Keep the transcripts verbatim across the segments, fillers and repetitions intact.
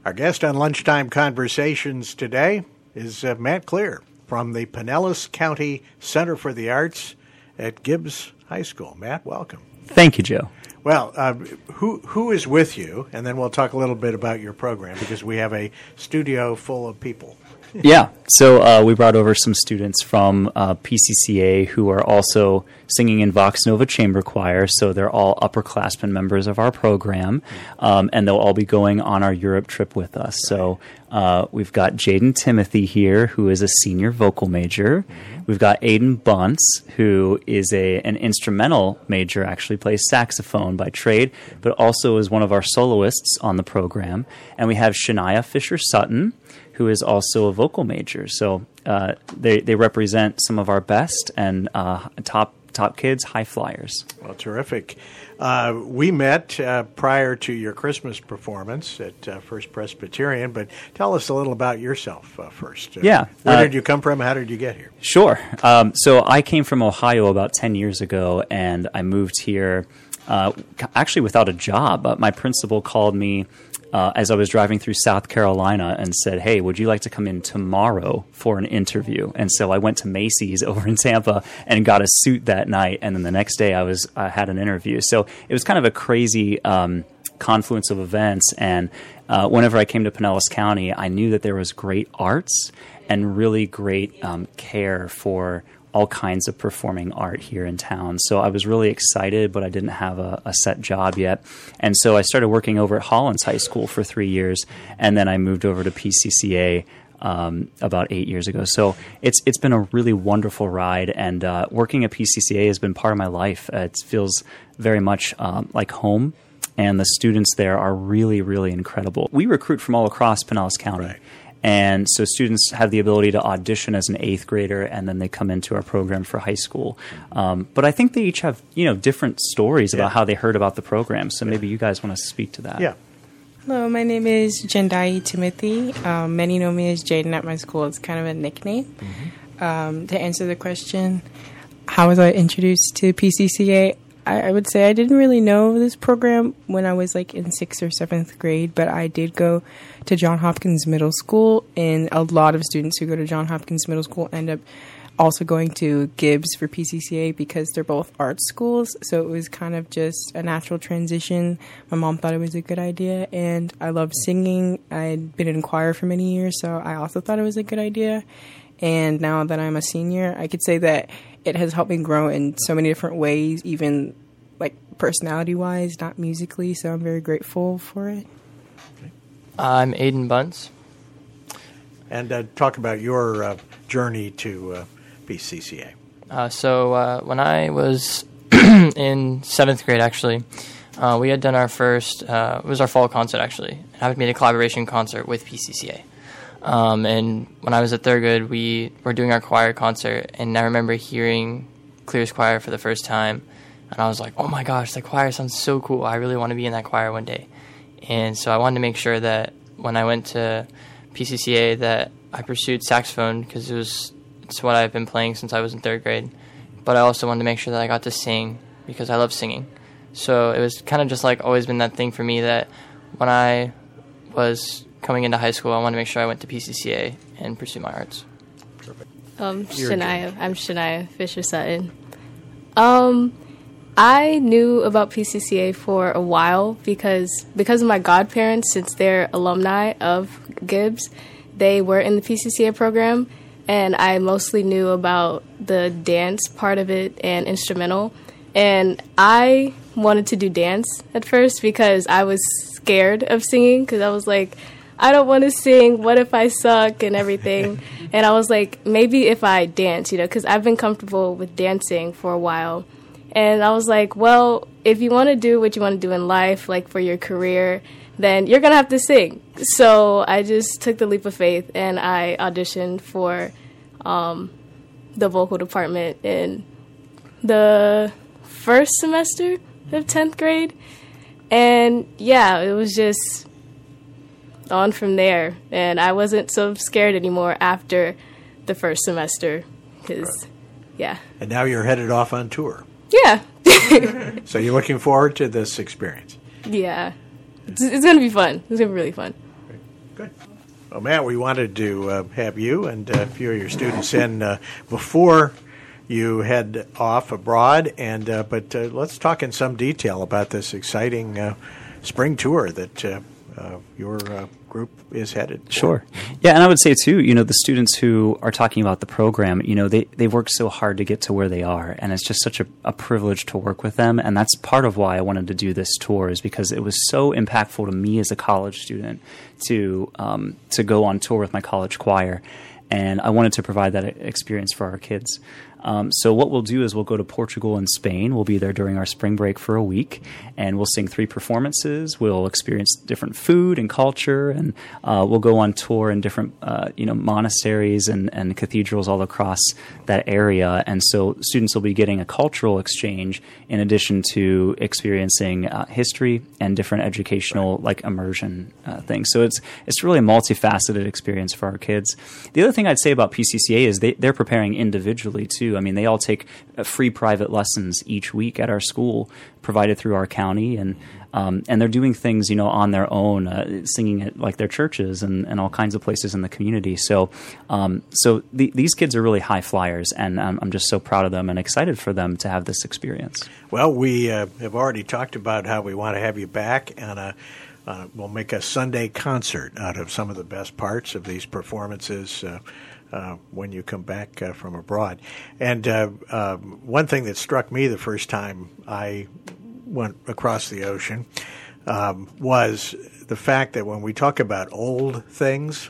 Our guest on Lunchtime Conversations today is uh, Matt Clear from the Pinellas County Center for the Arts at Gibbs High School. Matt, welcome. Thank you, Joe. Well, uh, who who is with you? And then we'll talk a little bit about your program because we have a studio full of people. Yeah, so uh, we brought over some students from uh, P C C A who are also singing in Vox Nova Chamber Choir, so they're all upperclassmen members of our program, um, and they'll all be going on our Europe trip with us. So uh, we've got Jaden Timothy here, who is a senior vocal major. Mm-hmm. We've got Aiden Bunce, who is a an instrumental major, actually plays saxophone by trade, but also is one of our soloists on the program. And we have Shania Fisher-Sutton, who is also a vocal major. So uh, they they represent some of our best and uh, top top kids, high flyers. Well, terrific. Uh, we met uh, prior to your Christmas performance at uh, First Presbyterian, but tell us a little about yourself uh, first. Uh, yeah. Where uh, did you come from? How did you get here? Sure. Um, so I came from Ohio about ten years ago, and I moved here uh, actually without a job. Uh, my principal called me Uh, as I was driving through South Carolina and said, hey, would you like to come in tomorrow for an interview? And so I went to Macy's over in Tampa and got a suit that night. And then the next day I was I had an interview. So it was kind of a crazy um, confluence of events. And uh, whenever I came to Pinellas County, I knew that there was great arts and really great um, care for all kinds of performing art here in town. So I was really excited, but I didn't have a, a set job yet. And so I started working over at Hollins High School for three years, and then I moved over to P C C A um, about eight years ago. So it's it's been a really wonderful ride, and uh, working at P C C A has been part of my life. Uh, it feels very much um, like home, and the students there are really, really incredible. We recruit from all across Pinellas County. Right. And so students have the ability to audition as an eighth grader, and then they come into our program for high school. Um, but I think they each have, you know, different stories yeah. about how they heard about the program. So maybe you guys want to speak to that. Yeah. Hello, my name is Jendai Timothy. Um, many know me as Jaden at my school. It's kind of a nickname. Mm-hmm. Um, to answer the question, how was I introduced to P C C A? I would say I didn't really know this program when I was like in sixth or seventh grade, but I did go to John Hopkins Middle School, and a lot of students who go to John Hopkins Middle School end up also going to Gibbs for P C C A because they're both art schools. So it was kind of just a natural transition. My mom thought it was a good idea, and I love singing. I'd been in choir for many years, so I also thought it was a good idea. And now that I'm a senior, I could say that it has helped me grow in so many different ways, even like personality-wise, not musically. So I'm very grateful for it. I'm Aiden Bunce. And uh, talk about your uh, journey to uh, P C C A. Uh, so uh, when I was in seventh grade, actually, uh, we had done our first, uh, it was our fall concert, actually. I made a collaboration concert with P C C A. Um, and when I was at third grade, we were doing our choir concert, and I remember hearing Clear's choir for the first time, and I was like, oh my gosh, the choir sounds so cool. I really want to be in that choir one day. And so I wanted to make sure that when I went to P C C A that I pursued saxophone because it was it's what I've been playing since I was in third grade. But I also wanted to make sure that I got to sing because I love singing. So it was kind of just like always been that thing for me that when I was coming into high school, I wanted to make sure I went to P C C A and pursue my arts. Perfect. Um, Shania. I'm Shania Fisher-Sutton. Um, I knew about P C C A for a while because because of my godparents, since they're alumni of Gibbs, they were in the P C C A program, and I mostly knew about the dance part of it and instrumental. And I wanted to do dance at first because I was scared of singing because I was like, I don't want to sing. What if I suck and everything? And I was like, maybe if I dance, you know, because I've been comfortable with dancing for a while. And I was like, well, if you want to do what you want to do in life, like for your career, then you're going to have to sing. So I just took the leap of faith and I auditioned for um, the vocal department in the first semester of tenth grade. And yeah, it was just on from there. And I wasn't so scared anymore after the first semester because, right. yeah. And now you're headed off on tour. Yeah. So you're looking forward to this experience? Yeah. It's, it's going to be fun. It's going to be really fun. Good. Well, Matt, we wanted to uh, have you and uh, a few of your students in uh, before you head off abroad, and uh, but uh, let's talk in some detail about this exciting uh, spring tour that uh, uh, your uh, group is headed for. Sure. Yeah, and I would say, too, you know, the students who are talking about the program, you know, they, they've worked so hard to get to where they are, and it's just such a, a privilege to work with them, and that's part of why I wanted to do this tour, is because it was so impactful to me as a college student to um, to go on tour with my college choir, and I wanted to provide that experience for our kids. Um, so what we'll do is we'll go to Portugal and Spain. We'll be there during our spring break for a week, and we'll sing three performances. We'll experience different food and culture, and uh, we'll go on tour in different uh, you know, monasteries and, and cathedrals all across that area. And so students will be getting a cultural exchange in addition to experiencing uh, history and different educational, like, immersion uh, things. So it's it's really a multifaceted experience for our kids. The other thing I'd say about P C C A is they, they're preparing individually, too. I mean, they all take uh, free private lessons each week at our school, provided through our county, and um, and they're doing things, you know, on their own, uh, singing at like their churches and, and all kinds of places in the community. So, um, so the, these kids are really high flyers, and um, I'm just so proud of them and excited for them to have this experience. Well, we uh, have already talked about how we want to have you back, and uh, uh, we'll make a Sunday concert out of some of the best parts of these performances. Uh, Uh, when you come back uh, from abroad. And uh, uh, one thing that struck me the first time I went across the ocean um, was the fact that when we talk about old things,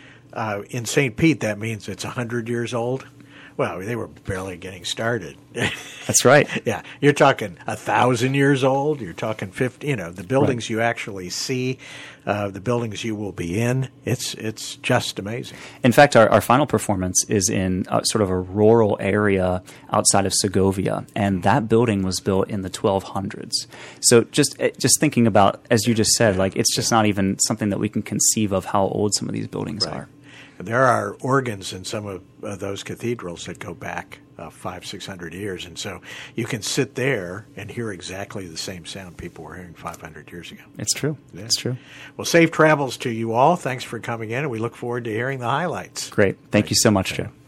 uh, in Saint Pete, that means it's one hundred years old. Well, they were barely getting started. That's right. Yeah. You're talking a thousand years old. You're talking fifty, you know, the buildings right. you actually see, uh, the buildings you will be in. It's it's just amazing. In fact, our, our final performance is in uh, sort of a rural area outside of Segovia, and that building was built in the twelve hundreds. So just just thinking about, as you just said, like, it's just not even something that we can conceive of how old some of these buildings right. are. There are organs in some of uh, those cathedrals that go back uh, five, six hundred years, and so you can sit there and hear exactly the same sound people were hearing five hundred years ago. It's true. Yeah. It's true. Well, safe travels to you all. Thanks for coming in, and we look forward to hearing the highlights. Great. Thank Thanks. you so much, Joe.